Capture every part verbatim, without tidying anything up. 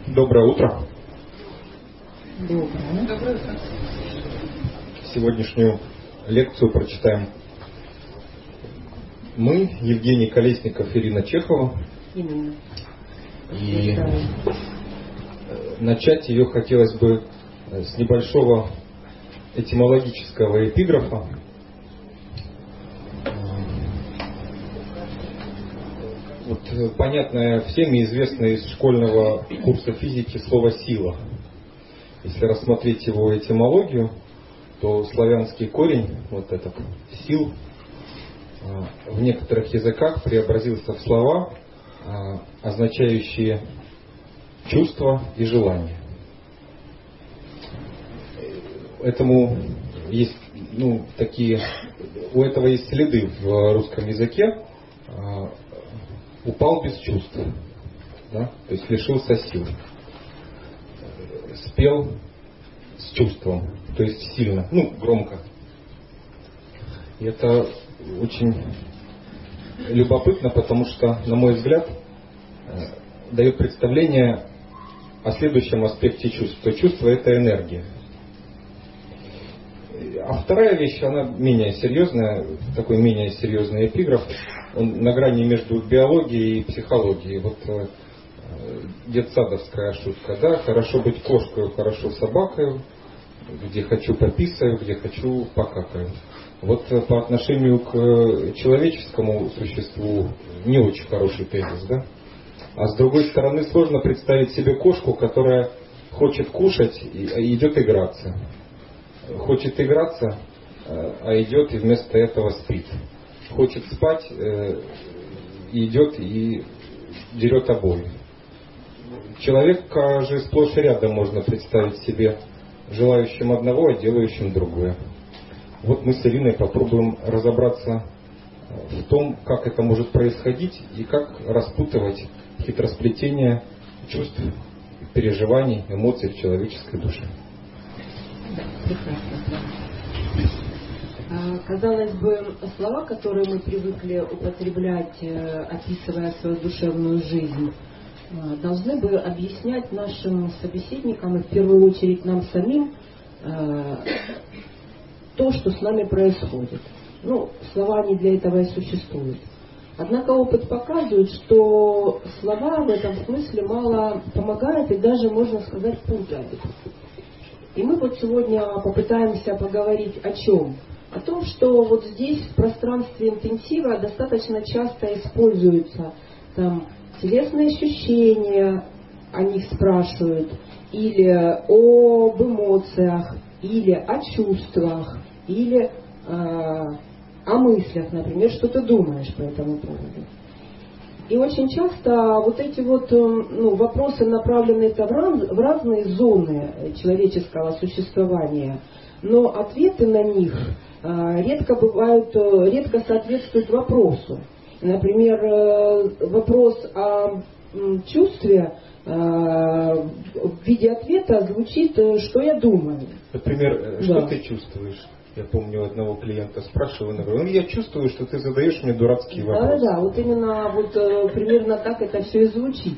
Доброе утро. Доброе. Доброе утро. Сегодняшнюю лекцию прочитаем мы, Евгений Колесников, Ирина Чехова. Именно. И начать ее хотелось бы с небольшого этимологического эпиграфа. Вот понятное всем и известное из школьного курса физики слово «сила». Если рассмотреть его этимологию, то славянский корень, вот этот «сил», в некоторых языках преобразился в слова, означающие чувства и желания. Этому есть, ну, такие, у этого есть следы в русском языке. Упал без чувств, да? То есть лишился сил. Спел с чувством, то есть сильно, ну, громко. И это очень любопытно, потому что, на мой взгляд, дает представление о следующем аспекте чувств. То чувство — это энергия. А вторая вещь, она менее серьезная, такой менее серьезный эпиграф, он на грани между биологией и психологией. Вот э, детсадовская шутка, да, хорошо быть кошкой, хорошо собакой, где хочу пописаю, где хочу покакаю. Вот э, по отношению к человеческому существу не очень хороший тезис, да. А с другой стороны, сложно представить себе кошку, которая хочет кушать и идет играться. Хочет играться, а идет и вместо этого спит. Хочет спать, идет и дерет обои. Человека же сплошь и рядом можно представить себе желающим одного, а делающим другое. Вот мы с Ириной попробуем разобраться в том, как это может происходить и как распутывать хитросплетение чувств, переживаний, эмоций в человеческой душе. Прекрасно. Казалось бы, слова, которые мы привыкли употреблять, описывая свою душевную жизнь, должны бы объяснять нашим собеседникам и в первую очередь нам самим то, что с нами происходит. Ну, слова не для этого и существуют. Однако опыт показывает, что слова в этом смысле мало помогают и даже, можно сказать, путают. И мы вот сегодня попытаемся поговорить о чем? О том, что вот здесь, в пространстве интенсива, достаточно часто используются там телесные ощущения, о них спрашивают, или об эмоциях, или о чувствах, или э, о мыслях, например, что ты думаешь по этому поводу. И очень часто вот эти вот ну, вопросы направлены в, раз, в разные зоны человеческого существования, но ответы на них э, редко бывают, редко соответствуют вопросу. Например, э, вопрос о э, чувстве э, в виде ответа звучит «что я думаю?». Например, что да. ты чувствуешь? Я помню, одного клиента спрашивал, он говорит, ну я чувствую, что ты задаешь мне дурацкие вопросы. Да, да, вот именно вот э, примерно так это все и звучит.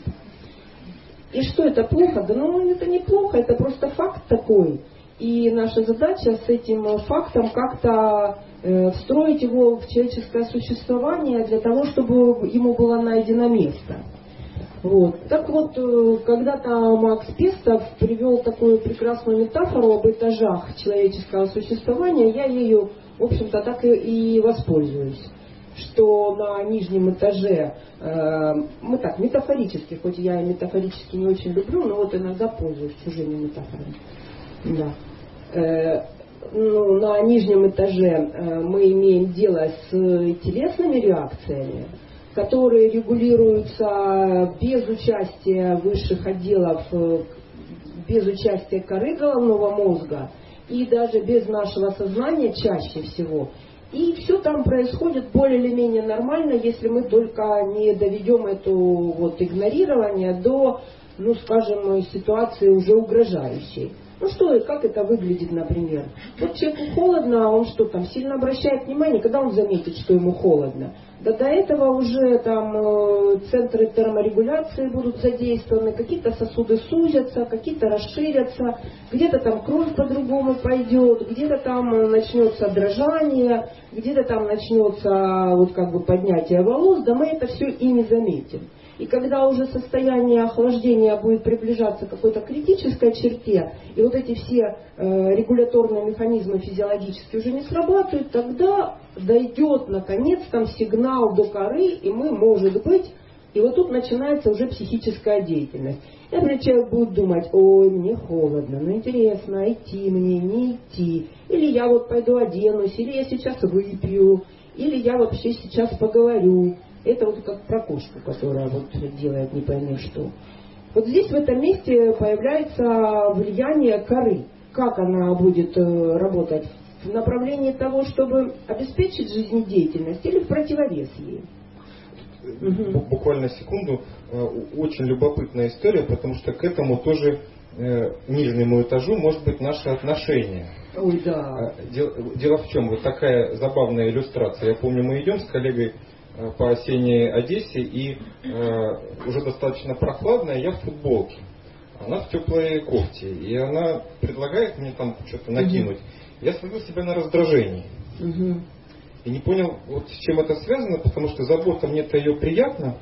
И что, это плохо? Да ну это не плохо, это просто факт такой. И наша задача с этим фактом как-то э, встроить его в человеческое существование для того, чтобы ему было найдено место. Вот. Так вот, когда-то Макс Пестов привел такую прекрасную метафору об этажах человеческого существования, я ею, в общем-то, так и, и воспользуюсь. Что на нижнем этаже, э, мы так, метафорически, хоть я и метафорически не очень люблю, но вот иногда пользуюсь чужими метафорами. Да. Э, ну, на нижнем этаже э, мы имеем дело с телесными реакциями, которые регулируются без участия высших отделов, без участия коры головного мозга и даже без нашего сознания чаще всего. И все там происходит более или менее нормально, если мы только не доведем это вот игнорирование до, ну скажем, ситуации уже угрожающей. Ну что, и как это выглядит, например? Вот человеку холодно, а он что там, сильно обращает внимание, когда он заметит, что ему холодно? Да до этого уже там э, центры терморегуляции будут задействованы, какие-то сосуды сузятся, какие-то расширятся, где-то там кровь по-другому пойдет, где-то там начнется дрожание, где-то там начнется вот как бы поднятие волос, да мы это все и не заметим. И когда уже состояние охлаждения будет приближаться к какой-то критической черте, и вот эти все э, регуляторные механизмы физиологически уже не срабатывают, тогда дойдет наконец там сигнал до коры, и мы, может быть, и вот тут начинается уже психическая деятельность. И, например, человек будет думать: ой, мне холодно, ну интересно, идти мне, не идти, или я вот пойду оденусь, или я сейчас выпью, или я вообще сейчас поговорю. Это вот как про кошку, которая вот делает не пойми что. Вот здесь в этом месте появляется влияние коры. Как она будет работать? В направлении того, чтобы обеспечить жизнедеятельность, или в противовес ей? Буквально секунду. Очень любопытная история, потому что к этому тоже нижнему этажу может быть наше отношение. Ой, да. Дело, дело в чем? Вот такая забавная иллюстрация. Я помню, мы идем с коллегой по осенней Одессе, и э, уже достаточно прохладно, я в футболке. Она в теплой кофте. И она предлагает мне там что-то накинуть. Uh-huh. Я словил себя на раздражении. Uh-huh. И не понял, вот с чем это связано, потому что забота мне-то ее приятна.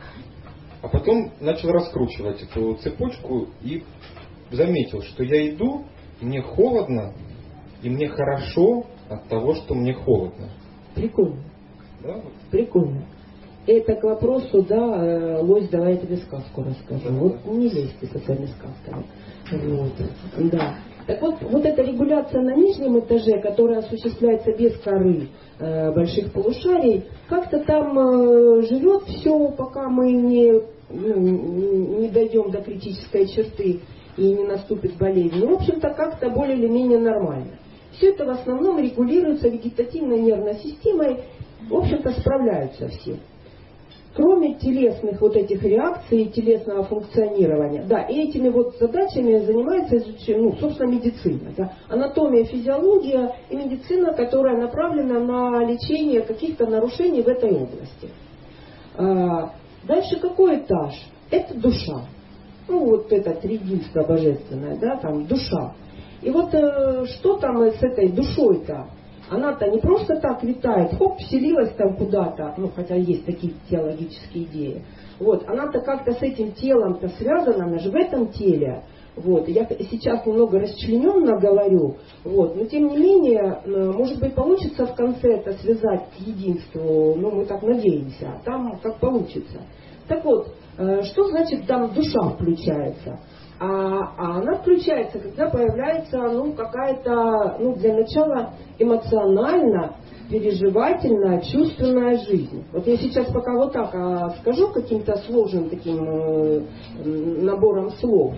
А потом начал раскручивать эту цепочку и заметил, что я иду, мне холодно, и мне хорошо от того, что мне холодно. Прикольно. Да? Прикольно. Это к вопросу, да, Лось, давай я тебе сказку расскажу. Да, вот да. Не лезьте со своими сказками. Вот. Да. Так вот, вот эта регуляция на нижнем этаже, которая осуществляется без коры э, больших полушарий, как-то там э, живет все, пока мы не, ну, не дойдем до критической черты и не наступит болезнь. Ну, в общем-то, как-то более или менее нормально. Все это в основном регулируется вегетативной нервной системой. В общем-то, справляются все. Кроме телесных вот этих реакций и телесного функционирования. Да, и этими вот задачами занимается, ну, собственно, медицина. Да. Анатомия, физиология и медицина, которая направлена на лечение каких-то нарушений в этой области. А, дальше какой этаж? Это душа. Ну, вот это триединство божественное, да, там душа. И вот э, что там с этой душой-то? Она-то не просто так витает, хоп, вселилась там куда-то, ну, хотя есть такие теологические идеи. Вот, она-то как-то с этим телом-то связана, она же в этом теле. Вот, я сейчас немного расчлененно говорю, вот, но тем не менее, может быть, получится в конце это связать к единству, ну, мы так надеемся, а там как получится. Так вот, что значит там душа включается? А, а она включается, когда появляется, ну, какая-то, ну, для начала эмоционально, переживательная, чувственная жизнь. Вот я сейчас пока вот так а, скажу каким-то сложным таким э, набором слов.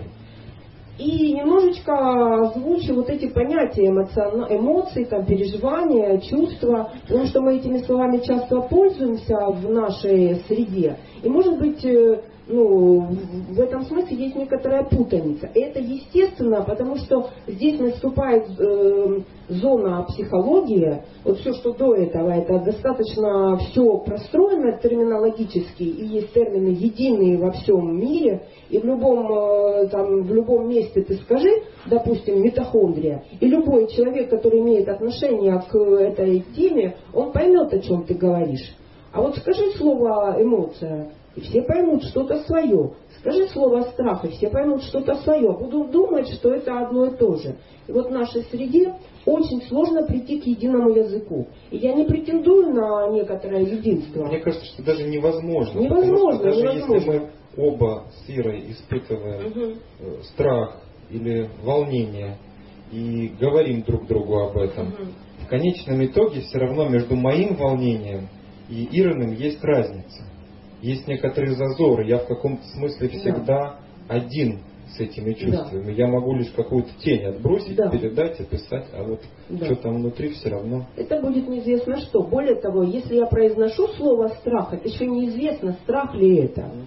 И немножечко озвучу вот эти понятия эмоцион... эмоций, там, переживания, чувства, потому что мы этими словами часто пользуемся в нашей среде. И, может быть, ну, в этом смысле есть некоторая путаница. И это естественно, потому что здесь наступает э, зона психологии. Вот все, что до этого, это достаточно все простроено терминологически, и есть термины единые во всем мире. И в любом, э, там, в любом месте ты скажи, допустим, митохондрия, и любой человек, который имеет отношение к этой теме, он поймет, о чем ты говоришь. А вот скажи слово эмоция, и все поймут что-то свое. Скажи слово страх, и все поймут что-то свое. Будут думать, что это одно и то же. И вот в нашей среде очень сложно прийти к единому языку. И я не претендую на некоторое единство. Мне кажется, что даже невозможно. Невозможно, даже невозможно. Если мы оба с Ирой испытываем угу. страх или волнение и говорим друг другу об этом, угу. в конечном итоге все равно между моим волнением и Ирыным есть разница. Есть некоторые зазоры. Я в каком-то смысле всегда да. один с этими чувствами. Да. Я могу лишь какую-то тень отбросить, да. передать, описать, а вот да. что там внутри все равно. Это будет неизвестно что. Более того, если я произношу слово страх, это еще неизвестно, страх ли это.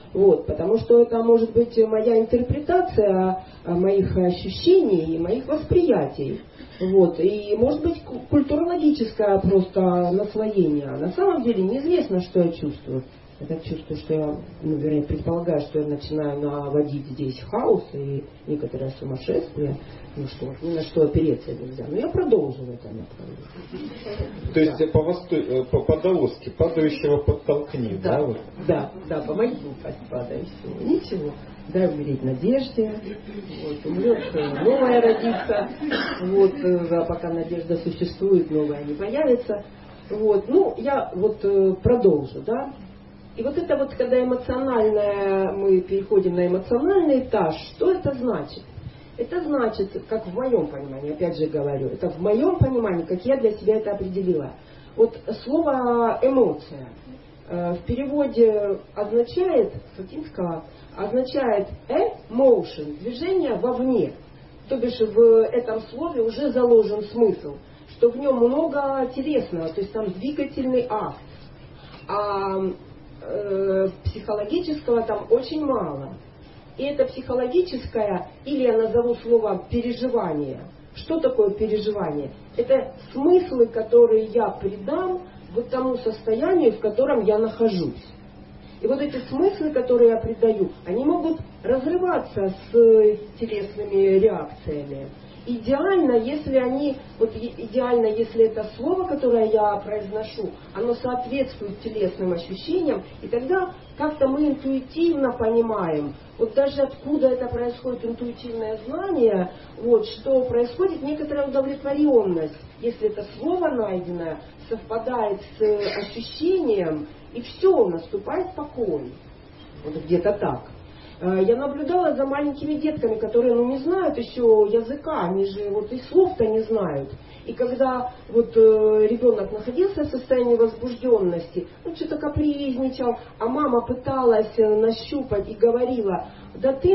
Вот, потому что это может быть моя интерпретация моих ощущений и моих восприятий. Вот, и может быть культурологическое просто наслоение. А на самом деле неизвестно, что я чувствую. Я чувствую, что я, ну, вернее, предполагаю, что я начинаю наводить здесь хаос и некоторое сумасшествие. Ну что, ни на что опереться нельзя. Но я продолжу в этом направлении. То есть да. по-даосски, по, по падающего подтолкни, да? Да, вот? да, да, помоги упасть падающему. Ничего. Дай умереть надежде. Вот, умрет, новая родится. Вот, а пока надежда существует, новая не появится. Вот, ну, я вот продолжу, да. И вот это вот, когда эмоциональное, мы переходим на эмоциональный этаж, что это значит? Это значит, как в моем понимании, опять же говорю, это в моем понимании, как я для себя это определила. Вот слово эмоция э, в переводе означает, с латинского, означает emotion, движение вовне. То бишь в этом слове уже заложен смысл, что в нем много телесного, то есть там двигательный акт. А психологического там очень мало. И это психологическое, или я назову слово переживание. Что такое переживание? Это смыслы, которые я придам вот тому состоянию, в котором я нахожусь. И вот эти смыслы, которые я придаю, они могут разрываться с телесными реакциями. Идеально, если они, вот идеально, если это слово, которое я произношу, оно соответствует телесным ощущениям, и тогда как-то мы интуитивно понимаем, вот даже откуда это происходит, интуитивное знание, вот, что происходит некоторая удовлетворенность, если это слово найденное совпадает с ощущением, и все, наступает покой. Вот где-то так. Я наблюдала за маленькими детками, которые ну, не знают еще языка, они же вот и слов-то не знают. И когда вот э, ребенок находился в состоянии возбужденности, ну что-то капризничал, а мама пыталась нащупать и говорила, да ты,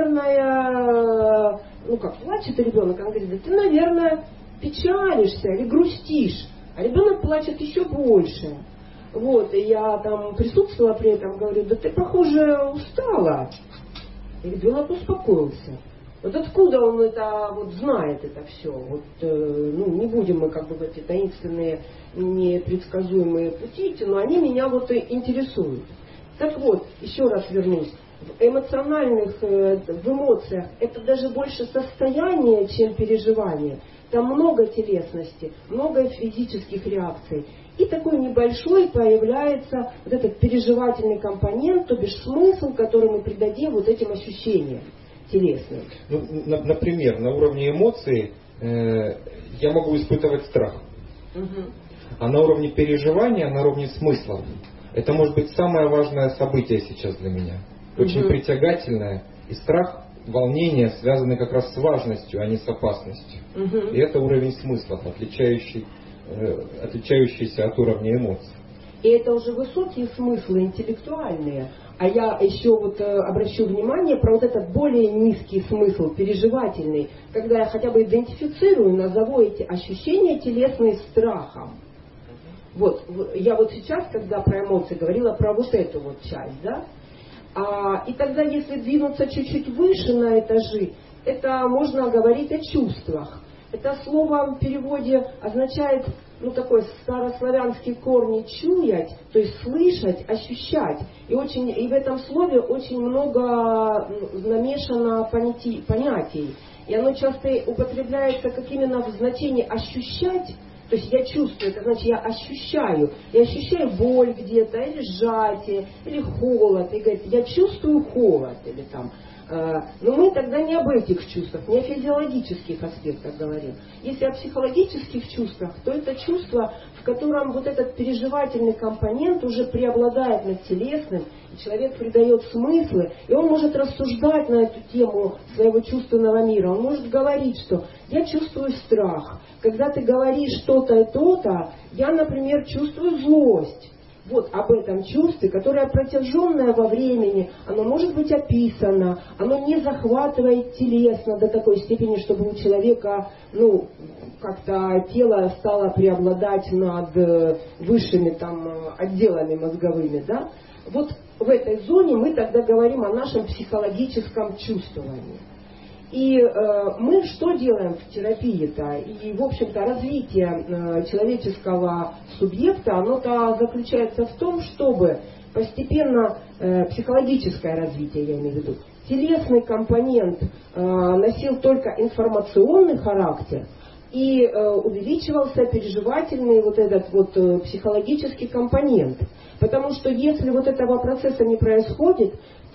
наверное, ну как, плачет ребенок, она говорит, да ты, наверное, печалишься или грустишь, а ребенок плачет еще больше. Вот, и я там присутствовала при этом, говорю, да ты, похоже, устала. И ребенок успокоился. Вот откуда он это вот знает это все? Вот, э, ну, не будем мы как бы в эти таинственные, непредсказуемые пути идти, но они меня вот и интересуют. Так вот, еще раз вернусь. В эмоциональных, э, в эмоциях это даже больше состояние, чем переживание. Там много телесности, много физических реакций. И такой небольшой появляется вот этот переживательный компонент, то бишь смысл, который мы придадим вот этим ощущениям телесным. Ну, на, например, на уровне эмоций э, я могу испытывать страх. Угу. А на уровне переживания, на уровне смыслов, это может быть самое важное событие сейчас для меня. Очень угу. притягательное. И страх, волнение связаны как раз с важностью, а не с опасностью. Угу. И это уровень смыслов, отличающий отличающиеся от уровня эмоций. И это уже высокие смыслы, интеллектуальные. А я еще вот обращу внимание про вот этот более низкий смысл, переживательный, когда я хотя бы идентифицирую, назову эти ощущения телесные страхом. Вот, я вот сейчас, когда про эмоции говорила, про вот эту вот часть, да? А, и тогда, если двинуться чуть-чуть выше на этажи, это можно говорить о чувствах. Это слово в переводе означает, ну, такой старославянский корни «чуять», то есть слышать, ощущать. И, очень, и в этом слове очень много намешано понятий, понятий. И оно часто употребляется как именно в значении «ощущать». То есть я чувствую, это значит я ощущаю. Я ощущаю боль где-то, или сжатие, или холод. И говорит, я чувствую холод, или там... Но мы тогда не об этих чувствах, не о физиологических аспектах говорим. Если о психологических чувствах, то это чувство, в котором вот этот переживательный компонент уже преобладает над телесным, и человек придает смыслы, и он может рассуждать на эту тему своего чувственного мира. Он может говорить, что я чувствую страх. Когда ты говоришь то-то и то-то, я, например, чувствую злость. Вот об этом чувстве, которое протяженное во времени, оно может быть описано, оно не захватывает телесно до такой степени, чтобы у человека, ну, как-то тело стало преобладать над высшими там отделами мозговыми, да. Вот в этой зоне мы тогда говорим о нашем психологическом чувствовании. И э, мы что делаем в терапии-то? И, в общем-то, развитие э, человеческого субъекта, оно-то заключается в том, чтобы постепенно, э, психологическое развитие, я имею в виду, телесный компонент э, носил только информационный характер, и э, увеличивался переживательный вот этот вот э, психологический компонент. Потому что если вот этого процесса не происходит,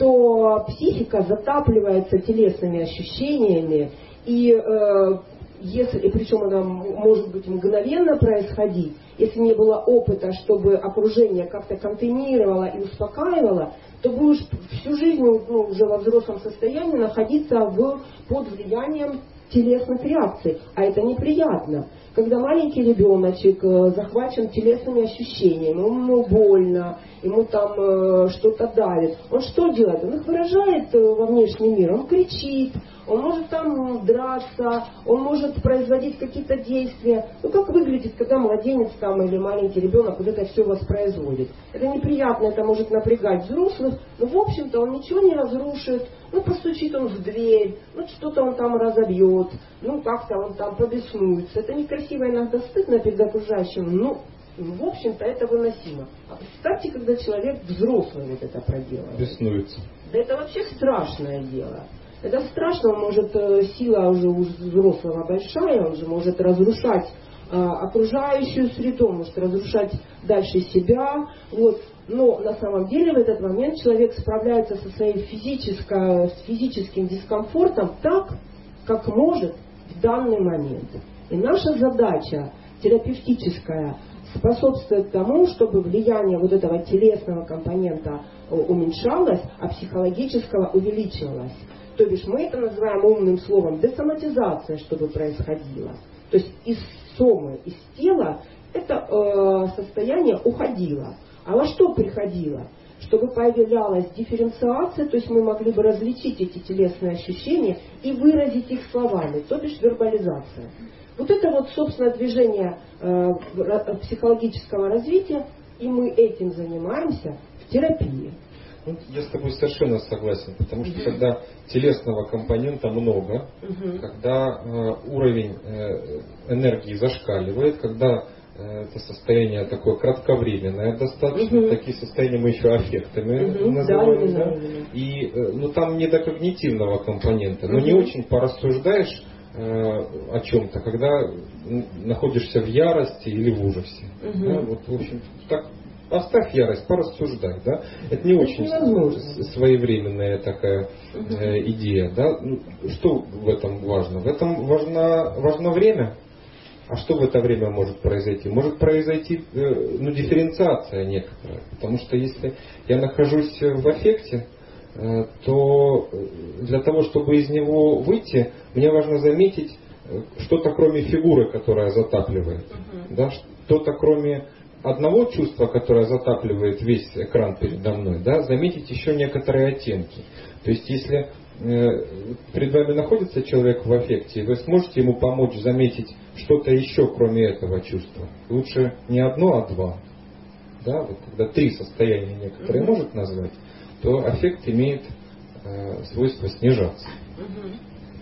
то психика затапливается телесными ощущениями, и э, если, и причем она может быть мгновенно происходить, если не было опыта, чтобы окружение как-то контейнировало и успокаивало, то будешь всю жизнь, ну, уже во взрослом состоянии находиться в, под влиянием телесных реакций, а это неприятно. Когда маленький ребеночек захвачен телесными ощущениями, ему больно, ему там э, что-то давит, он что делает? Он их выражает во внешний мир, он кричит, он может там драться, он может производить какие-то действия. Ну как выглядит, когда младенец там или маленький ребенок вот это все воспроизводит? Это неприятно, это может напрягать взрослых, но в общем-то он ничего не разрушит. Ну, постучит он в дверь, ну, что-то он там разобьет, ну, как-то он там побеснуется. Это некрасиво, иногда стыдно перед окружающим, ну, в общем-то, это выносимо. А представьте, когда человек взрослый вот это проделывает. Беснуется. Да это вообще страшное дело. Это страшно, он может, сила уже у взрослого большая, он же может разрушать э, окружающую среду, может разрушать дальше себя, вот. Но на самом деле в этот момент человек справляется со своим физическо, с физическим дискомфортом так, как может в данный момент. И наша задача терапевтическая способствует тому, чтобы влияние вот этого телесного компонента уменьшалось, а психологического увеличивалось. То бишь мы это называем умным словом десоматизация, чтобы происходило. То есть из сомы, из тела это э, состояние уходило. А во что приходило? Чтобы появлялась дифференциация, то есть мы могли бы различить эти телесные ощущения и выразить их словами, то бишь вербализация. Вот это вот, собственно, движение э, психологического развития, и мы этим занимаемся в терапии. Ну, я с тобой совершенно согласен, потому что когда телесного компонента много, угу. когда э, уровень э, энергии зашкаливает, когда это состояние такое кратковременное достаточно, угу. такие состояния мы еще аффектами угу. называем, да, да? да, да. И ну, там не до когнитивного компонента, но угу. не очень порассуждаешь э, о чем-то, когда находишься в ярости или в ужасе. Угу. Да? Вот, в общем, так оставь ярость, порассуждай, да? Это не это очень невозможно. своевременная такая угу. э, идея, да? Что в этом важно? В этом важно, важно время. А что в это время может произойти? Может произойти ну, дифференциация некоторая. Потому что если я нахожусь в аффекте, то для того, чтобы из него выйти, мне важно заметить что-то кроме фигуры, которая затапливает. Uh-huh. Да? Что-то кроме одного чувства, которое затапливает весь экран передо мной. Да? Заметить еще некоторые оттенки. То есть если перед вами находится человек в аффекте, и вы сможете ему помочь заметить что-то еще, кроме этого чувства. Лучше не одно, а два. Да? Вот когда три состояния некоторые mm-hmm. может назвать, то аффект имеет э, свойство снижаться. Mm-hmm.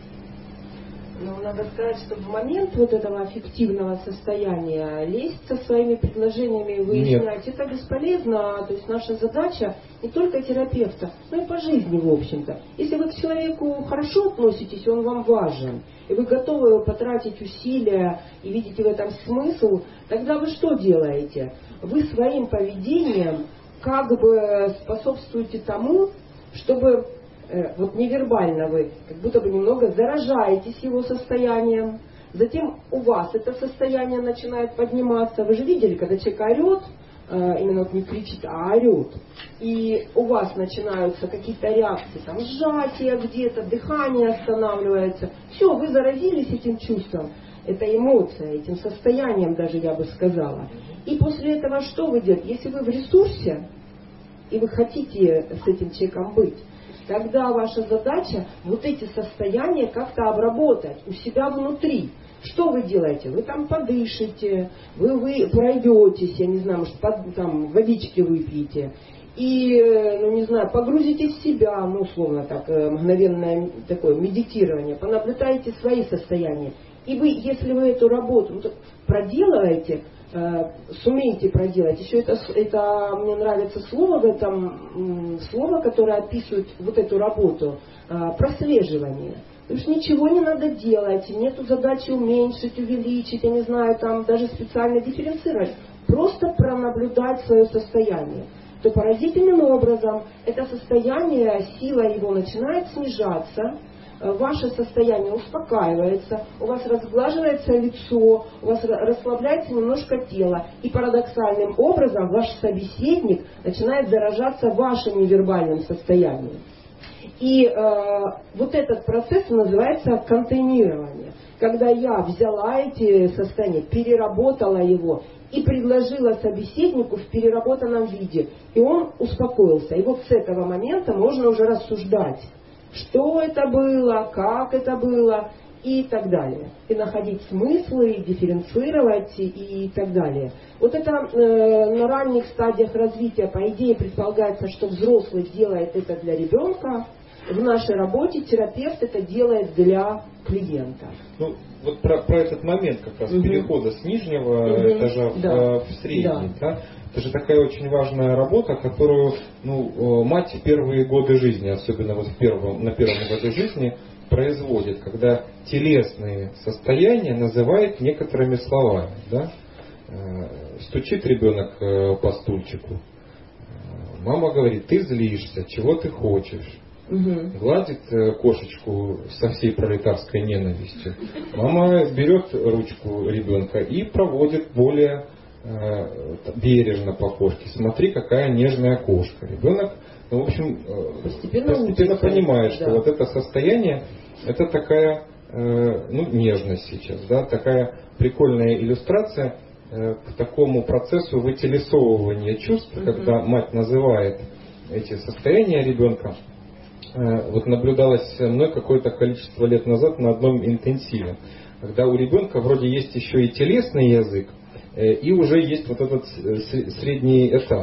Но надо сказать, что в момент вот этого аффективного состояния лезть со своими предложениями и выяснять, Нет. это бесполезно. То есть наша задача не только терапевта, но и по жизни, в общем-то. Если вы к человеку хорошо относитесь, он вам важен, и вы готовы потратить усилия и видите в этом смысл, тогда вы что делаете? Вы своим поведением как бы способствуете тому, чтобы... Вот невербально вы как будто бы немного заражаетесь его состоянием. Затем у вас это состояние начинает подниматься. Вы же видели, когда человек орет, именно вот не кричит, а орет. И у вас начинаются какие-то реакции, там сжатие где-то, дыхание останавливается. Все, вы заразились этим чувством. Это эмоция, этим состоянием даже, я бы сказала. И после этого что вы делаете? Если вы в ресурсе, и вы хотите с этим человеком быть, тогда ваша задача вот эти состояния как-то обработать у себя внутри. Что вы делаете? Вы там подышите, вы, вы пройдетесь, я не знаю, может, под, там водички выпьете. и, ну не знаю, погрузитесь в себя, ну условно так, мгновенное такое медитирование, понаблюдаете свои состояния. И вы, если вы эту работу ну, проделаете, э, сумеете проделать, еще это, это мне нравится слово в этом, слово, которое описывает вот эту работу, э, прослеживание. То есть ничего не надо делать, нету задачи уменьшить, увеличить, я не знаю, там даже специально дифференцировать. Просто пронаблюдать свое состояние. То поразительным образом это состояние, сила его начинает снижаться, ваше состояние успокаивается, у вас разглаживается лицо, у вас расслабляется немножко тело, и парадоксальным образом ваш собеседник начинает заражаться вашим невербальным состоянием. И э, вот этот процесс называется контейнирование. Когда я взяла эти состояния, переработала его и предложила собеседнику в переработанном виде, и он успокоился. И вот с этого момента можно уже рассуждать, что это было, как это было и так далее. И находить смыслы, дифференцировать и, и так далее. Вот это э, на ранних стадиях развития, по идее, предполагается, что взрослый делает это для ребенка. В нашей работе терапевт это делает для клиента. Ну, вот про, про этот момент как раз угу. перехода с нижнего угу. этажа в, да. в средний. Да. Да? Это же такая очень важная работа, которую ну, мать в первые годы жизни, особенно вот в первом, на первом году жизни, производит, когда телесные состояния называет некоторыми словами. Да? Стучит ребенок по стульчику. Мама говорит, ты злишься, чего ты хочешь? Угу. Гладит кошечку со всей пролетарской ненавистью. Мама берет ручку ребенка и проводит более э, бережно по кошке. Смотри, какая нежная кошка. Ребенок, ну, в общем, постепенно, постепенно понимает, что да. вот это состояние, это такая э, ну, нежность сейчас, да, такая прикольная иллюстрация э, к такому процессу вытелесовывания чувств, угу. когда мать называет эти состояния ребенка. Вот наблюдалось мной какое-то количество лет назад на одном интенсиве, когда у ребенка вроде есть еще и телесный язык, и уже есть вот этот средний этаж.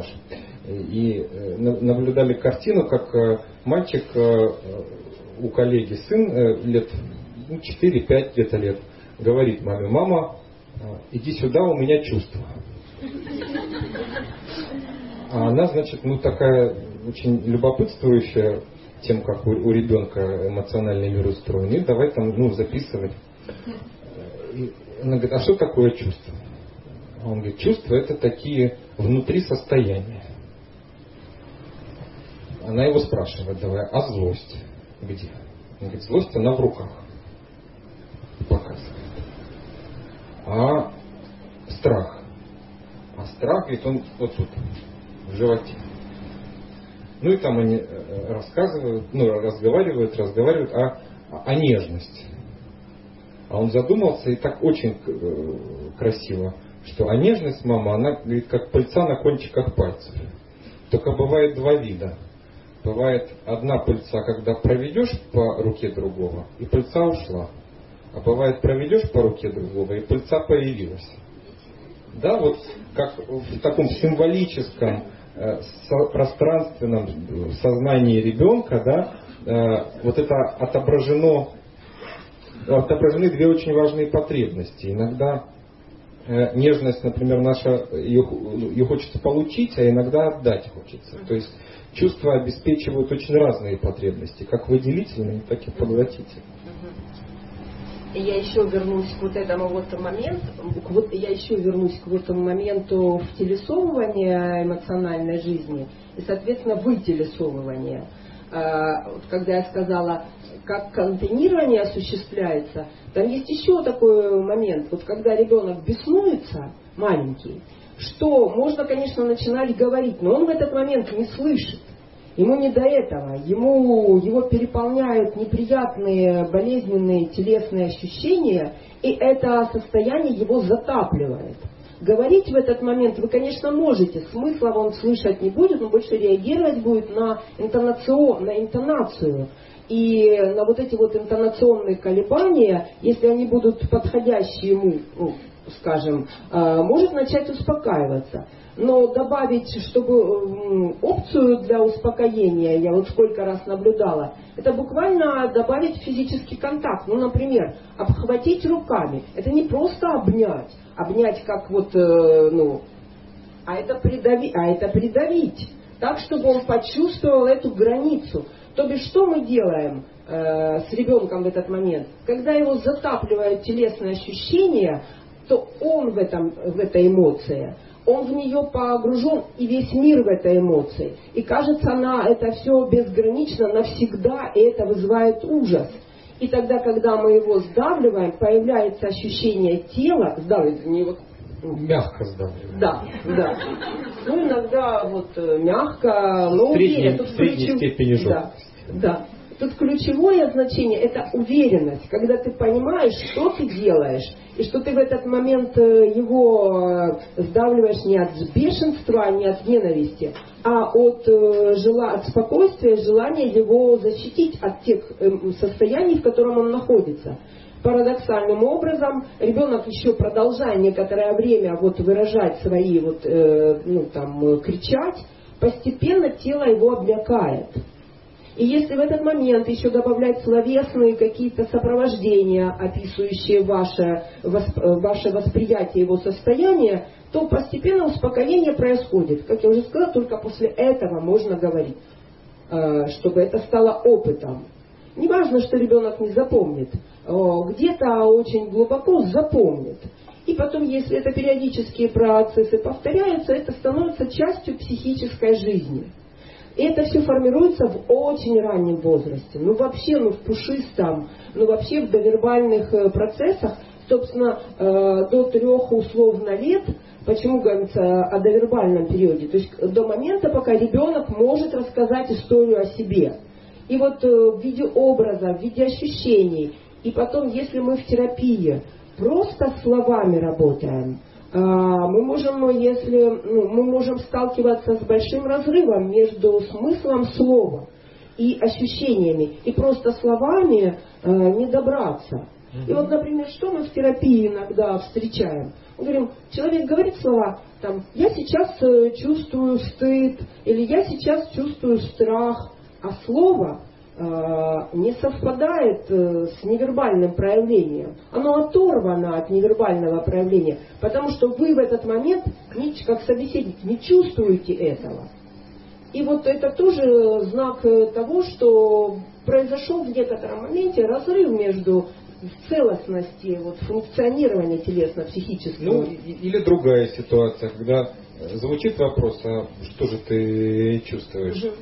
И наблюдали картину, как мальчик, у коллеги сын лет четыре-пять где-то лет, говорит маме, мама, иди сюда, у меня чувства. А она, значит, ну такая очень любопытствующая, тем, как у, у ребенка эмоциональный мир устроен, и давай там ну, записывать. И она говорит, а что такое чувство? А он говорит, чувства это такие внутри состояния. Она его спрашивает, давай, а злость где? Он говорит, злость она в руках. Показывает. А страх? А страх, говорит, он вот тут, в животе. Ну и там они рассказывают, ну, разговаривают, разговаривают о, о нежности. А он задумался и так очень красиво, что а нежность, мама, она говорит, как пыльца на кончиках пальцев. Только бывает два вида. Бывает одна пыльца, когда проведешь по руке другого, и пыльца ушла. А бывает проведешь по руке другого, и пыльца появилась. Да, вот как в таком символическом пространственном сознании ребенка, да, вот это отображено, отображены две очень важные потребности. Иногда нежность, например, наша, ее, ее хочется получить, а иногда отдать хочется. То есть чувства обеспечивают очень разные потребности, как выделительные, так и поглотительные. И я еще вернусь к вот этому вот моменту, вот я еще вернусь к вот этому моменту втелесовывания эмоциональной жизни и, соответственно, вытелесовывания. Когда я сказала, как контейнирование осуществляется, там есть еще такой момент, вот когда ребенок беснуется, маленький, что можно, конечно, начинать говорить, но он в этот момент не слышит. Ему не до этого. Ему, его переполняют неприятные, болезненные телесные ощущения, и это состояние его затапливает. Говорить в этот момент вы, конечно, можете, смысла он слышать не будет, но больше реагировать будет на, интонацион, на интонацию. И на вот эти вот интонационные колебания, если они будут подходящие ему, ну, скажем, может начать успокаиваться. Но добавить, чтобы опцию для успокоения, я вот сколько раз наблюдала, это буквально добавить физический контакт. Ну, например, обхватить руками. Это не просто обнять, обнять как вот, ну, а это придавить, а это придавить. Так, чтобы он почувствовал эту границу. То бишь, что мы делаем э, с ребенком в этот момент? Когда его затапливают телесные ощущения, то он в, этом, в этой эмоции, он в нее погружен, и весь мир в этой эмоции. И кажется, она это все безгранично навсегда, и это вызывает ужас. И тогда, когда мы его сдавливаем, появляется ощущение тела, сдавливает не вот. Мягко сдавливаем. Да, да. Ну, иногда вот мягко, но уверенно. В средней ключев... степени жесткости. Да, да. Тут ключевое значение – это уверенность, когда ты понимаешь, что ты делаешь, и что ты в этот момент его сдавливаешь не от бешенства, не от ненависти, а от, жела... от спокойствия, желания его защитить от тех состояний, в котором он находится. Парадоксальным образом ребенок, еще продолжая некоторое время вот выражать свои, вот, э, ну, там, кричать, постепенно тело его обмякает. И если в этот момент еще добавлять словесные какие-то сопровождения, описывающие ваше, ваше восприятие его состояния, то постепенно успокоение происходит. Как я уже сказала, только после этого можно говорить, чтобы это стало опытом. Не важно, что ребенок не запомнит, где-то очень глубоко запомнит. И потом, если это периодические процессы повторяются, это становится частью психической жизни. И это все формируется в очень раннем возрасте. Ну вообще, ну в пушистом, ну вообще в довербальных процессах, собственно, до трех условно лет. Почему говорится о довербальном периоде? То есть до момента, пока ребенок может рассказать историю о себе. И вот в виде образа, в виде ощущений. И потом, если мы в терапии просто словами работаем, мы можем, если, ну, мы можем сталкиваться с большим разрывом между смыслом слова и ощущениями. И просто словами не добраться. И вот, например, что мы в терапии иногда встречаем? Мы говорим, человек говорит слова, там, я сейчас чувствую стыд, или я сейчас чувствую страх, а слово э, не совпадает э, с невербальным проявлением. Оно оторвано от невербального проявления, потому что вы в этот момент, как собеседник, не чувствуете этого. И вот это тоже знак того, что произошел в некотором моменте разрыв между в целостности вот, функционирования телесно-психического. Ну, или другая ситуация, когда звучит вопрос, а что же ты чувствуешь? Угу.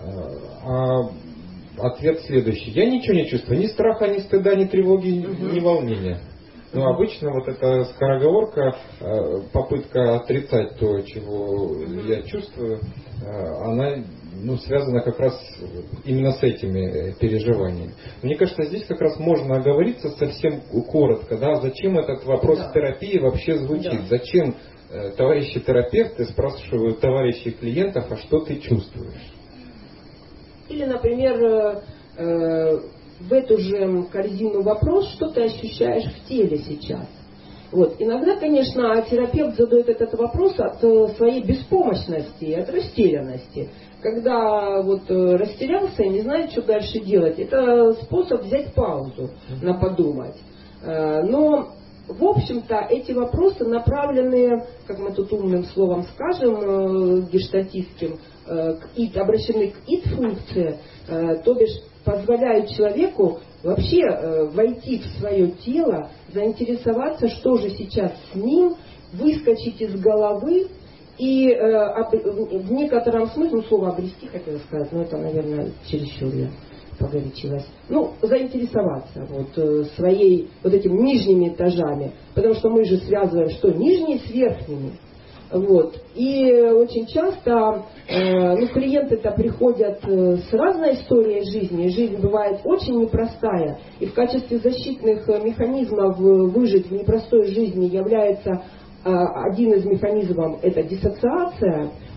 А ответ следующий. Я ничего не чувствую, ни страха, ни стыда, ни тревоги, угу. ни волнения. Но угу. обычно вот эта скороговорка, попытка отрицать то, чего угу. я чувствую, она ну, связана как раз именно с этими переживаниями. Мне кажется, здесь как раз можно оговориться совсем коротко, да, зачем этот вопрос да. терапии вообще звучит, да. зачем э, товарищи терапевты спрашивают товарищей клиентов, а что ты чувствуешь? Или, например, э, в эту же корзину вопрос, что ты ощущаешь в теле сейчас. Вот. Иногда, конечно, терапевт задает этот вопрос от своей беспомощности, от растерянности. Когда вот растерялся и не знает, что дальше делать, это способ взять паузу, на подумать. Но, в общем-то, эти вопросы направлены, как мы тут умным словом скажем, гештальтистским, к ид, обращены к ид-функции, то бишь позволяют человеку вообще войти в свое тело, заинтересоваться, что же сейчас с ним, выскочить из головы и в некотором смысле, ну, слово обрести, хотела сказать, но это, наверное, чересчур я погорячилась. Ну, заинтересоваться вот своей, вот этими нижними этажами, потому что мы же связываем, что нижние с верхними. Вот. И очень часто э, ну, клиенты-то приходят с разной историей жизни, и жизнь бывает очень непростая. И в качестве защитных механизмов выжить в непростой жизни является э, один из механизмов, это диссоциация,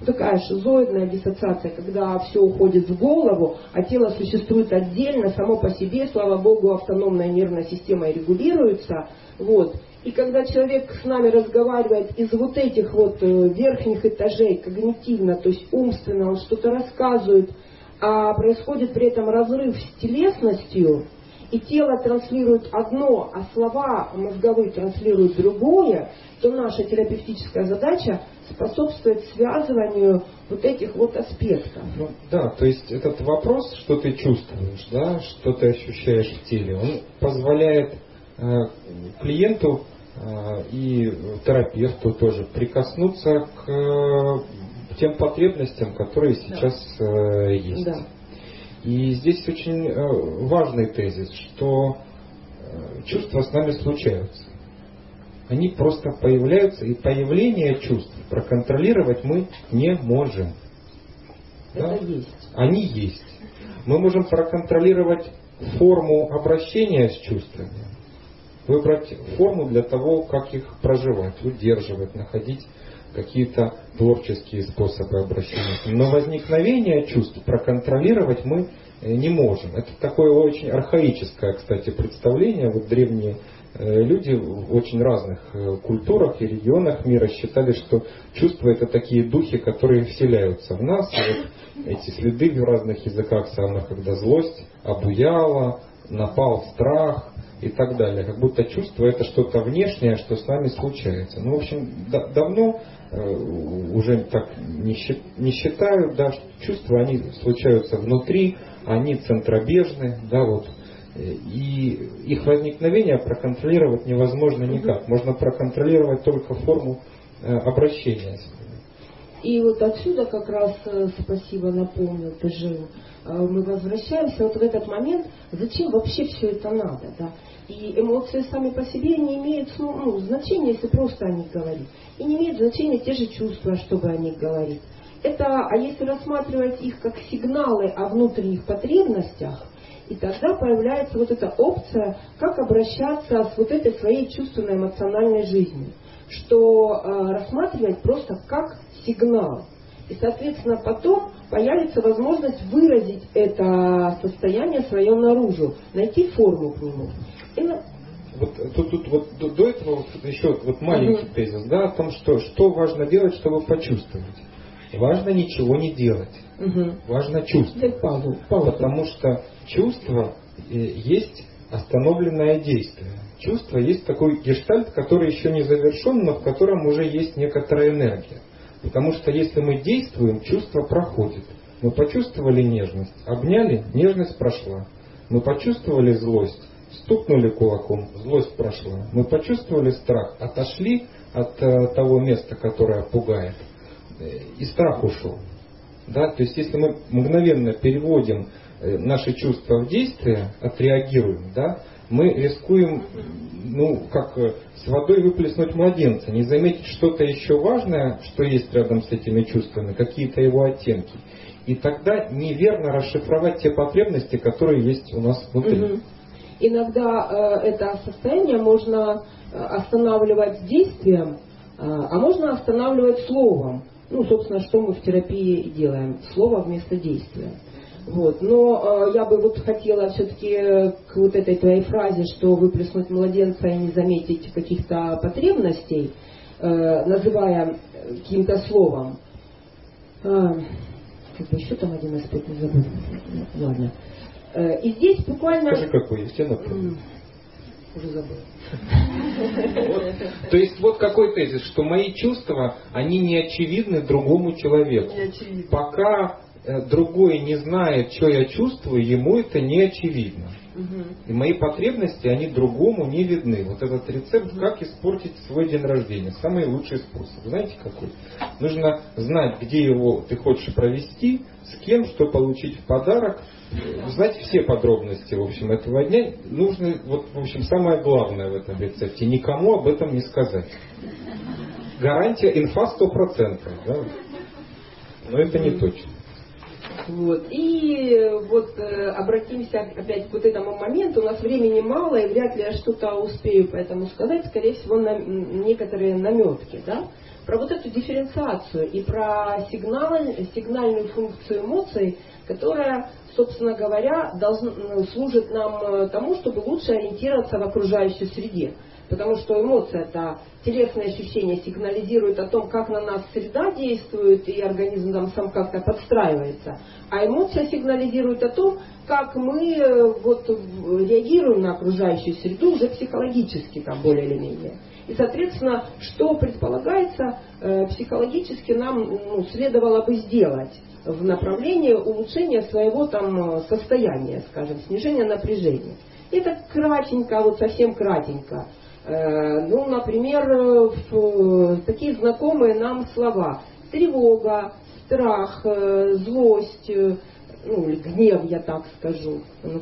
Такая шизоидная диссоциация, когда все уходит в голову, а тело существует отдельно, само по себе, слава богу, автономная нервная система регулируется. Вот. И когда человек с нами разговаривает из вот этих вот верхних этажей когнитивно, то есть умственно, он что-то рассказывает, а происходит при этом разрыв с телесностью, и тело транслирует одно, а слова мозговые транслируют другое, то наша терапевтическая задача способствует связыванию вот этих вот аспектов. Ну, да, то есть этот вопрос, что ты чувствуешь, да, что ты ощущаешь в теле, он позволяет э, клиенту э, и терапевту тоже прикоснуться к э, тем потребностям, которые сейчас э, есть. Да. И здесь очень э, важный тезис, что э, чувства с нами случаются. Они просто появляются, и появление чувств проконтролировать мы не можем. Это Да? есть. Они есть. Мы можем проконтролировать форму обращения с чувствами, выбрать форму для того, как их проживать, удерживать, находить какие-то творческие способы обращения. Но возникновение чувств проконтролировать мы не можем. Это такое очень архаическое, кстати, представление. Вот древние люди в очень разных культурах и регионах мира считали, что чувства — это такие духи, которые вселяются в нас. И вот эти следы в разных языках самых, когда злость обуяла, напал страх и так далее. Как будто чувство — это что-то внешнее, что с нами случается. Ну, в общем, да, давно э, уже так не, не считают, да, что чувства, они случаются внутри, они центробежны, да, вот. И их возникновение проконтролировать невозможно никак. Можно проконтролировать только форму э, обращения. И вот отсюда как раз, спасибо, напомнил, ты жил, мы возвращаемся вот в этот момент, зачем вообще все это надо, да? И эмоции сами по себе не имеют ну, значения, если просто о них говорить. И не имеют значения те же чувства, чтобы о них говорить. Это, а если рассматривать их как сигналы о внутренних потребностях, и тогда появляется вот эта опция, как обращаться с вот этой своей чувственно-эмоциональной жизнью. Что э, рассматривать просто как сигнал. И, соответственно, потом появится возможность выразить это состояние свое наружу, найти форму к нему. И на... Вот тут, тут вот до, до этого вот еще вот маленький uh-huh. тезис, да, о том, что, что важно делать, чтобы почувствовать. Важно ничего не делать. Uh-huh. Важно чувствовать. Паузу, паузу. Потому что чувство есть остановленное действие. Чувство есть такой гештальт, который еще не завершен, но в котором уже есть некоторая энергия. Потому что если мы действуем, чувство проходит. Мы почувствовали нежность, обняли, нежность прошла. Мы почувствовали злость, стукнули кулаком, злость прошла. Мы почувствовали страх, отошли от э, того места, которое пугает, э, и страх ушел. Да? То есть если мы мгновенно переводим э, наши чувства в действие, отреагируем, да, мы рискуем, ну, как с водой выплеснуть младенца, не заметить что-то еще важное, что есть рядом с этими чувствами, какие-то его оттенки. И тогда неверно расшифровать те потребности, которые есть у нас внутри. Угу. Иногда э, это состояние можно останавливать действием, э, а можно останавливать словом. Ну, собственно, что мы в терапии и делаем. Слово вместо действия. Вот. Но э, я бы вот хотела все-таки к вот этой твоей фразе, что выплеснуть младенца и не заметить каких-то потребностей, э, называя каким-то словом. Э, как бы еще там один аспект не забыл. Ладно. Э, и здесь буквально... Скажи, какой есть, я напомню. Уже забыл. Вот. То есть вот какой тезис, что мои чувства, они не очевидны другому человеку. Не очевидно. Пока другой не знает, что я чувствую, ему это не очевидно. Угу. И мои потребности, они другому не видны. Вот этот рецепт, угу. как испортить свой день рождения. Самый лучший способ. Знаете какой? Нужно знать, где его ты хочешь провести, с кем, что получить в подарок. Знать все подробности, в общем, этого дня. Нужно, вот, в общем, самое главное в этом рецепте. Никому об этом не сказать. Гарантия инфа сто процентов. Да? Но это не точно. Вот. И вот э, обратимся опять к вот этому моменту. У нас времени мало, и вряд ли я что-то успею поэтому сказать. Скорее всего, на, некоторые наметки. Да? про вот эту дифференциацию и про сигнал, сигнальную функцию эмоций, которая, собственно говоря, должна, служит нам тому, чтобы лучше ориентироваться в окружающей среде. Потому что эмоция, это телесные ощущения, сигнализируют о том, как на нас среда действует, и организм там сам как-то подстраивается. А эмоция сигнализирует о том, как мы вот реагируем на окружающую среду уже психологически, там, более или менее. И, соответственно, что предполагается, э, психологически нам ну, следовало бы сделать в направлении улучшения своего там состояния, скажем, снижения напряжения. Это кратенько, вот совсем кратенько. Э, ну, например, в, такие знакомые нам слова: тревога, страх, э, злость, э, ну, или гнев, я так скажу,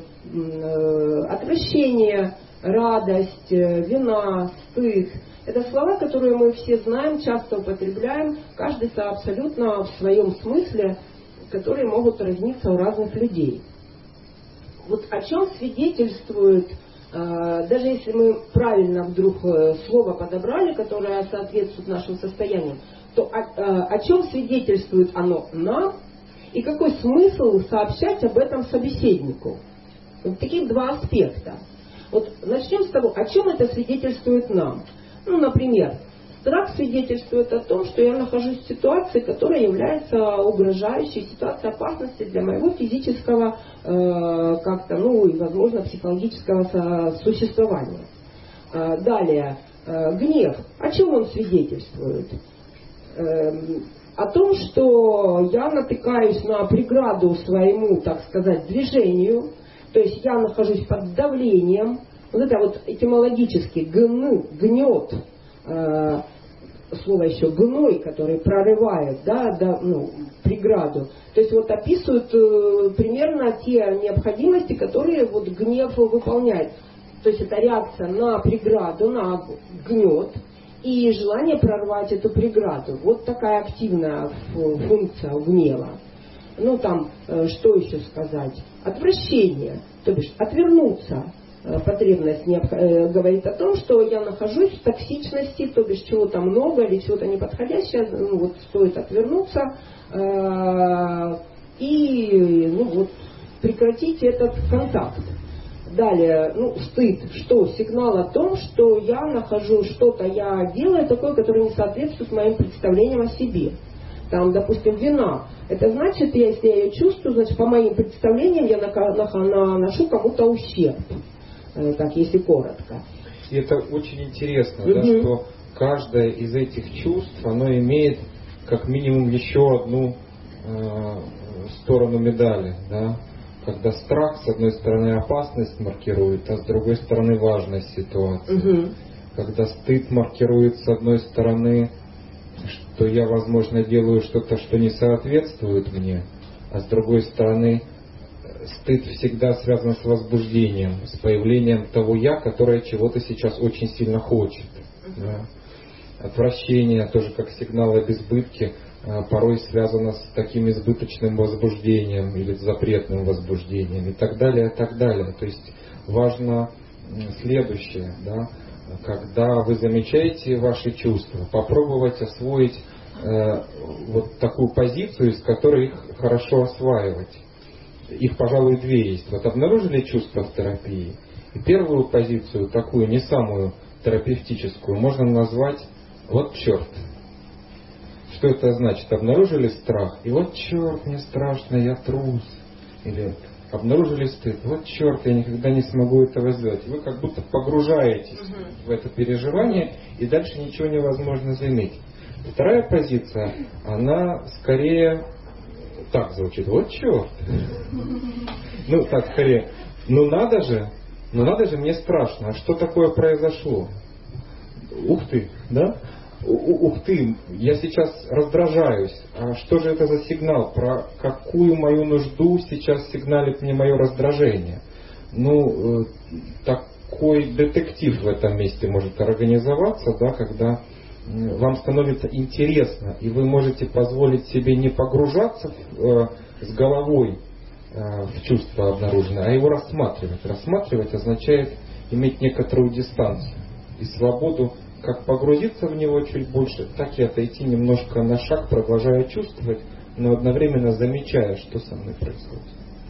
э, отвращение, радость, э, вина, стыд. Это слова, которые мы все знаем, часто употребляем, каждый абсолютно в своем смысле, которые могут разниться у разных людей. Вот о чем свидетельствует, даже если мы правильно вдруг слово подобрали, которое соответствует нашему состоянию, то о, о чем свидетельствует оно нам и какой смысл сообщать об этом собеседнику. Вот таких два аспекта. Вот начнем с того, о чем это свидетельствует нам. Ну, например, страх свидетельствует о том, что я нахожусь в ситуации, которая является угрожающей, ситуацией опасности для моего физического, э, как-то, ну и, возможно, психологического со- существования. Э, далее, э, гнев. О чем он свидетельствует? Э, о том, что я натыкаюсь на преграду своему, так сказать, движению, то есть я нахожусь под давлением. Вот это вот этимологически гн, гнет, э, слово еще гной, который прорывает, да, да, ну, преграду. То есть вот описывают э, примерно те необходимости, которые вот гнев выполняет. То есть это реакция на преграду, на гнет и желание прорвать эту преграду. Вот такая активная функция у гнева. Ну там, э, что еще сказать? Отвращение, то бишь отвернуться. Потребность говорит о том, что я нахожусь в токсичности, то бишь чего-то много или чего-то неподходящего, ну, вот стоит отвернуться э, и ну, вот, прекратить этот контакт. Далее, ну, стыд, что? Сигнал о том, что я нахожу что-то, я делаю такое, которое не соответствует моим представлениям о себе. Там, допустим, вина. Это значит, если я ее чувствую, значит, по моим представлениям я наношу кому-то ущерб. Так, если коротко. И это очень интересно, угу. да, что каждое из этих чувств, оно имеет как минимум еще одну э, сторону медали. Да? Когда страх, с одной стороны, опасность маркирует, а с другой стороны, важность ситуации. Угу. Когда стыд маркирует, с одной стороны, что я, возможно, делаю что-то, что не соответствует мне, а с другой стороны, стыд всегда связан с возбуждением, с появлением того «я», которое чего-то сейчас очень сильно хочет. Да? Отвращение, тоже как сигнал об избытке, порой связано с таким избыточным возбуждением или с запретным возбуждением и так далее, и так далее. То есть важно следующее, да? Когда вы замечаете ваши чувства, попробовать освоить э, вот такую позицию, из которой их хорошо осваивать. Их, пожалуй, две есть. Вот обнаружили чувства в терапии. И первую позицию, такую не самую терапевтическую, можно назвать «вот черт». Что это значит? Обнаружили страх, и вот черт, мне страшно, я трус. Или обнаружили стыд, вот черт, я никогда не смогу этого сделать. Вы как будто погружаетесь угу. в это переживание, и дальше ничего невозможно заметить. Вторая позиция, она скорее так звучит, вот черт. Ну, так скорее, ну надо же, ну надо же, мне страшно, а что такое произошло? Ух ты, да? Ух ты, я сейчас раздражаюсь. А что же это за сигнал? Про какую мою нужду сейчас сигналит мне мое раздражение? Ну, такой детектив в этом месте может организоваться, да, когда вам становится интересно, и вы можете позволить себе не погружаться э, с головой э, в чувство обнаруженное, а его рассматривать. Рассматривать означает иметь некоторую дистанцию и свободу как погрузиться в него чуть больше, так и отойти немножко на шаг, продолжая чувствовать, но одновременно замечая, что со мной происходит.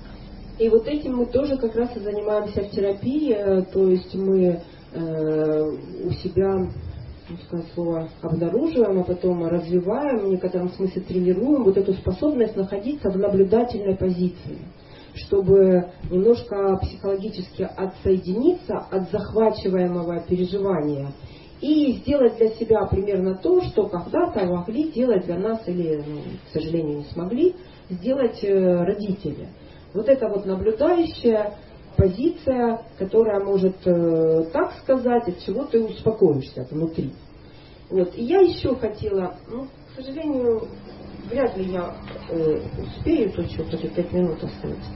И вот этим мы тоже как раз и занимаемся в терапии, то есть мы э, у себя, ну, сказать слово, обнаруживаем, а потом развиваем, в некотором смысле тренируем вот эту способность находиться в наблюдательной позиции, чтобы немножко психологически отсоединиться от захвачиваемого переживания и сделать для себя примерно то, что когда-то могли делать для нас или, ну, к сожалению, не смогли сделать родители. Вот это вот наблюдающая позиция, которая может э, так сказать, от чего ты успокоишься внутри. Вот. И я еще хотела, ну, к сожалению, вряд ли я э, успею, тут еще хоть пять минут остается.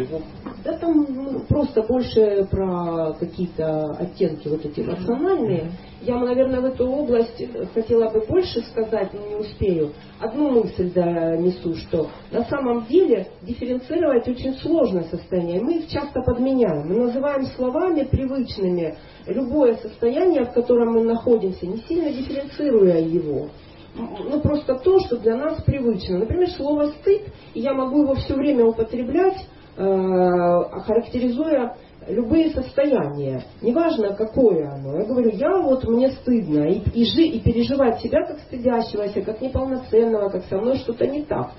Да там, ну, просто больше про какие-то оттенки вот эти эмоциональные. Я, наверное, в эту область хотела бы больше сказать, но не успею. Одну мысль донесу, что на самом деле дифференцировать очень сложное состояние. Мы их часто подменяем. Мы называем словами привычными любое состояние, в котором мы находимся, не сильно дифференцируя его. Ну, просто то, что для нас привычно. Например, слово «стыд», и я могу его все время употреблять, э, характеризуя любые состояния. Неважно, какое оно. Я говорю, я вот, мне стыдно. И, и, жи, и переживать себя как стыдящегося, как неполноценного, как со мной что-то не так.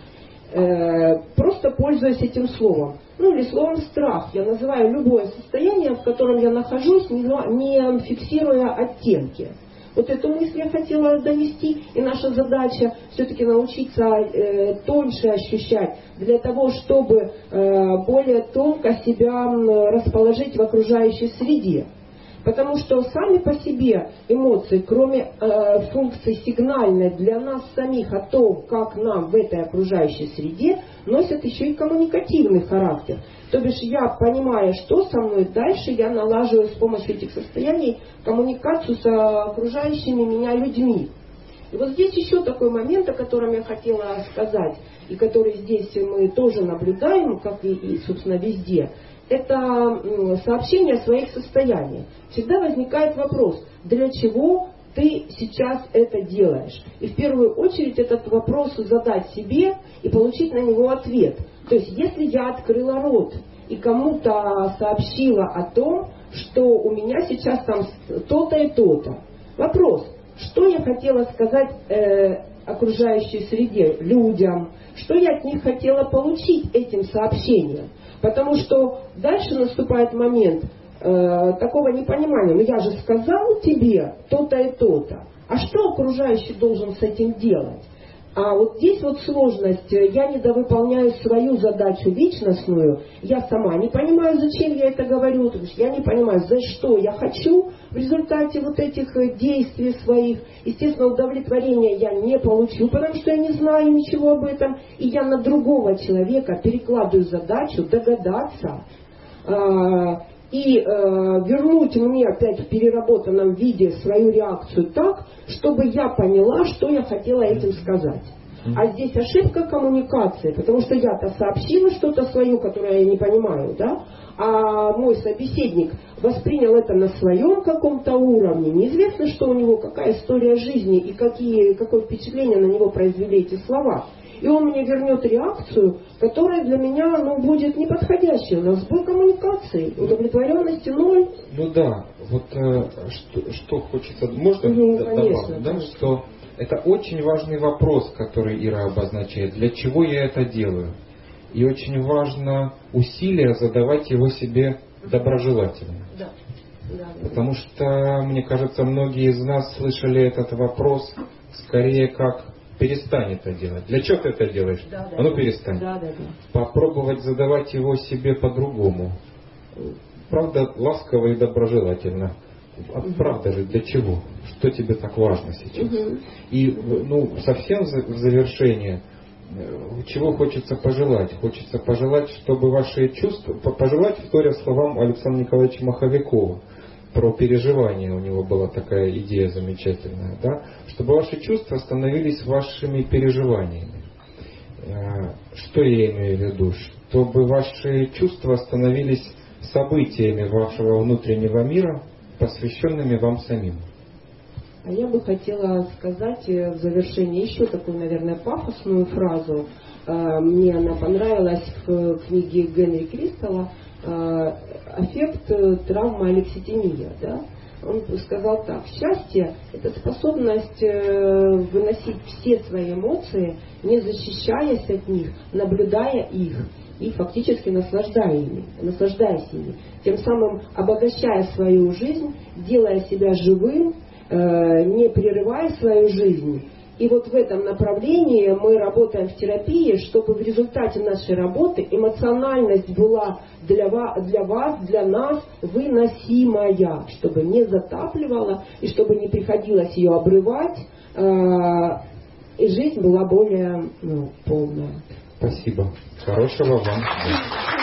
Э, просто пользуясь этим словом. Ну, или словом «страх». Я называю любое состояние, в котором я нахожусь, не, не фиксируя оттенки. Вот эту мысль я хотела донести, и наша задача все-таки научиться э, тоньше ощущать, для того, чтобы э, более тонко себя расположить в окружающей среде. Потому что сами по себе эмоции, кроме э, функции сигнальной для нас самих о том, как нам в этой окружающей среде, носят еще и коммуникативный характер. То бишь я, понимая, что со мной, дальше я налаживаю с помощью этих состояний коммуникацию с окружающими меня людьми. И вот здесь еще такой момент, о котором я хотела сказать, и который здесь мы тоже наблюдаем, как и, и собственно, везде, это сообщение о своих состояниях. Всегда возникает вопрос, для чего ты сейчас это делаешь? И в первую очередь этот вопрос задать себе и получить на него ответ. То есть, если я открыла рот и кому-то сообщила о том, что у меня сейчас там то-то и то-то. Вопрос, что я хотела сказать э, окружающей среде, людям, что я от них хотела получить этим сообщением. Потому что дальше наступает момент э, такого непонимания. Ну я же сказал тебе то-то и то-то. А что окружающий должен с этим делать? А вот здесь вот сложность. Я недовыполняю свою задачу личностную. Я сама не понимаю, зачем я это говорю. То есть я не понимаю, за что я хочу в результате вот этих действий своих. Естественно, удовлетворения я не получу, потому что я не знаю ничего об этом. И я на другого человека перекладываю задачу догадаться и э, вернуть мне опять в переработанном виде свою реакцию так, чтобы я поняла, что я хотела этим сказать. А здесь ошибка коммуникации, потому что я-то сообщила что-то свое, которое я не понимаю, да, а мой собеседник воспринял это на своем каком-то уровне. Неизвестно, что у него, какая история жизни и какие, какое впечатление на него произвели эти слова. И он мне вернет реакцию, которая для меня, ну, будет неподходящей. У нас сбой коммуникации, удовлетворенности ноль. Ну да, вот э, что, что хочется, можно ну, д- конечно, добавить, да, конечно. что это очень важный вопрос, который Ира обозначает. Для чего я это делаю? И очень важно усилие задавать его себе доброжелательно. Да. Да, Потому что, мне кажется, многие из нас слышали этот вопрос скорее как «перестань это делать». Для чего ты это делаешь? Да, да, а ну да. перестань. Да, да, да. Попробовать задавать его себе по-другому. Правда, ласково и доброжелательно. А правда же, для чего? Что тебе так важно сейчас? Угу. И ну, совсем в завершение, чего хочется пожелать? Хочется пожелать, чтобы ваши чувства, пожелать, вторя словам Александра Николаевича Маховикова, про переживания, у него была такая идея замечательная, да? Чтобы ваши чувства становились вашими переживаниями. Что я имею в виду? Чтобы ваши чувства становились событиями вашего внутреннего мира, посвященными вам самим. А я бы хотела сказать в завершение еще такую, наверное, пафосную фразу. Мне она понравилась в книге Генри Кристалла «Аффект, травма, алекситимия». Да? Он сказал так: счастье – это способность выносить все свои эмоции, не защищаясь от них, наблюдая их и фактически наслаждаясь ими, наслаждаясь ими, тем самым обогащая свою жизнь, делая себя живым, не прерывая свою жизнь. И вот в этом направлении мы работаем в терапии, чтобы в результате нашей работы эмоциональность была для вас, для, вас, для нас выносимая, чтобы не затапливала и чтобы не приходилось ее обрывать, и жизнь была более ну, полная. Спасибо. Хорошего вам дня.